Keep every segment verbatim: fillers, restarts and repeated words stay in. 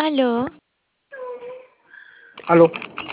Aló, Aló,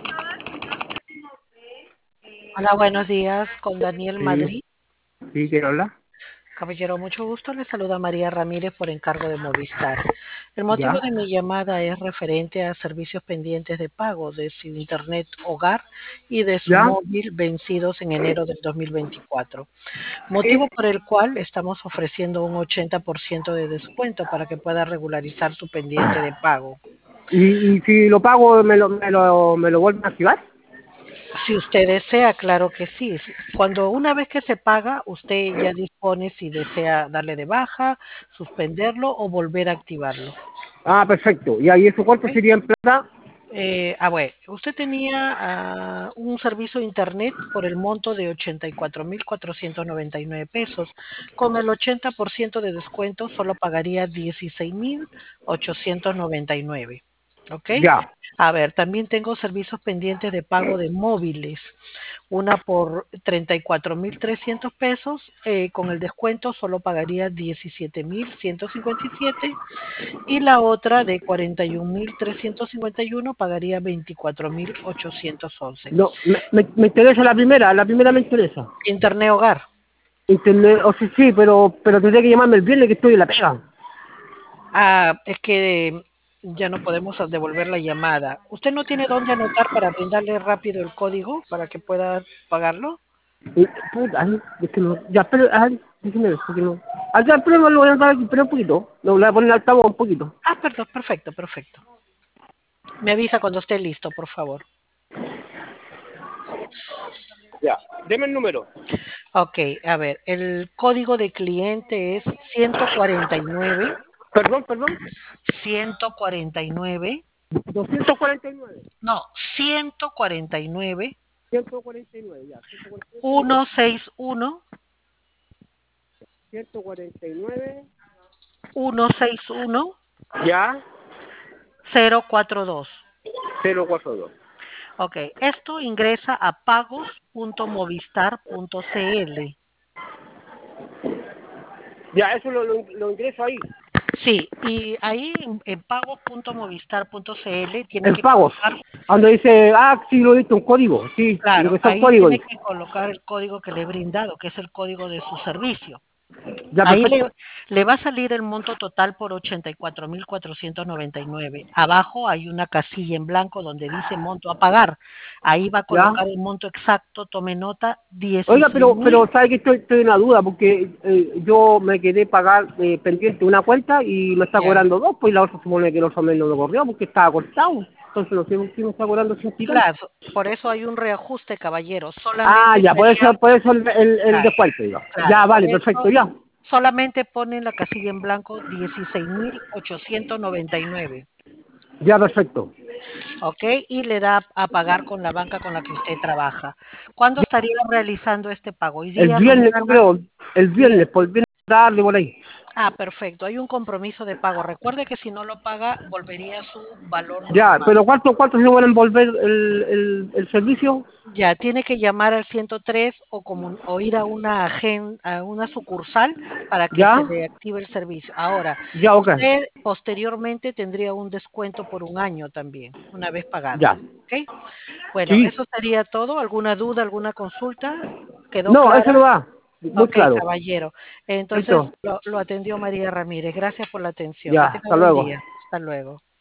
Hola, buenos días con Daniel sí, Madrid. sí, ¿quién habla? Caballero, mucho gusto. Le saluda María Ramírez por encargo de Movistar. El motivo Ya, de mi llamada es referente a servicios pendientes de pago de su Internet hogar y de su ya, móvil vencidos en enero del dos mil veinticuatro. sí. Motivo por el cual estamos ofreciendo un ochenta por ciento de descuento para que pueda regularizar su pendiente de pago. Y, y si lo pago, ¿me lo, me lo, me lo vuelven a activar? Si usted desea, claro que sí. Cuando una vez que se paga, usted ya dispone si desea darle de baja, suspenderlo o volver a activarlo. Ah, perfecto. ¿Y ahí eso cuánto ¿Ok? sería en plata? Eh, ah, bueno, usted tenía ah, un servicio de internet por el monto de ochenta y cuatro mil cuatrocientos noventa y nueve pesos. Con el ochenta por ciento de descuento solo pagaría dieciséis mil ochocientos noventa y nueve. ¿Ok? Ya. A ver, también tengo servicios pendientes de pago de móviles. Una por treinta y cuatro mil trescientos pesos, eh, con el descuento solo pagaría diecisiete mil ciento cincuenta y siete y la otra de cuarenta y un mil trescientos cincuenta y uno pagaría veinticuatro mil ochocientos once. No, me, me, me interesa la primera, la primera me interesa. Internet Hogar. Internet, o sea, sí, pero, pero tendré que llamarme el viernes que estoy en la pega. Ah, es que ya no podemos devolver la llamada. ¿Usted no tiene dónde anotar para brindarle rápido el código para que pueda pagarlo? Y, puta, ay, es que no, ya, pero, ay, déjeme ver, porque no. Ah, ya, pero lo voy a dar aquí, pero un poquito. Lo voy a poner al altavoz un poquito. Ah, perdón, perfecto, perfecto. Me avisa cuando esté listo, por favor. Ya, deme el número. Ok, a ver, el código de cliente es ciento cuarenta y nueve, Perdón, perdón. ciento cuarenta y nueve, doscientos cuarenta y nueve. no, ciento cuarenta y nueve, ciento cuarenta y nueve, ya. ciento cuarenta y nueve. ciento sesenta y uno, ciento cuarenta y nueve. ciento sesenta y uno, Ya. cero cuarenta y dos. cero cuatro dos. Ok, esto ingresa a pagos punto movistar punto cl. Ya, eso lo, lo, lo ingreso ahí. Sí, y ahí en, en pagos punto movistar punto cl tiene En que pagos. colocar. Donde dice, ah, sí, lo he visto, un código. Sí, Claro, ingresó el ahí código. tiene Dice. que colocar el código que le he brindado, que es el código de su servicio. Ya, Ahí perfecto. le, le va a salir el monto total por ochenta y cuatro mil cuatrocientos noventa y nueve. Abajo hay una casilla en blanco donde dice monto a pagar. Ahí va a Ya. colocar el monto exacto, tome nota, Oiga, dieciséis pero, pero mil. ¿sabe que estoy, estoy en una duda? Porque eh, yo me quedé pagar eh, pendiente una cuenta y me está Ya. cobrando dos, pues la otra supone que los hombres no lo corrió porque estaba cortado. Entonces no sé si me está cobrando sin picar. Claro, por eso hay un reajuste, caballero. Ah, Solamente ya, por sería, eso, por eso el, el, el claro, descuento, ya. claro, Ya, por vale, perfecto, eso ya. solamente pone en la casilla en blanco dieciséis mil ochocientos noventa y nueve. Ya, perfecto. ¿Ok? Y le da a pagar con la banca con la que usted trabaja. ¿Cuándo estaría realizando este pago? ¿Hoy El día, viernes, yo mañana? creo, el viernes, Bien. por el viernes tarde, por ahí. Ah, perfecto. Hay un compromiso de pago. Recuerde que si no lo paga, volvería a su valor Ya, normal. pero ¿cuánto, cuánto se van a envolver el, el, el servicio? Ya, tiene que llamar al ciento tres o, comun- o ir a una, agen- a una sucursal para que se Ya, le active el servicio. Ahora, ya, ok. usted posteriormente tendría un descuento por un año también, una vez pagado. Ya. ¿Ok? Bueno, Sí. eso sería todo. ¿Alguna duda, alguna consulta? ¿Quedó No, eso clara? no va. Muy Ok, claro. caballero. Entonces Listo. lo, lo atendió María Ramírez. Gracias por la atención. Ya, Que tenga hasta buen luego. día. Hasta luego.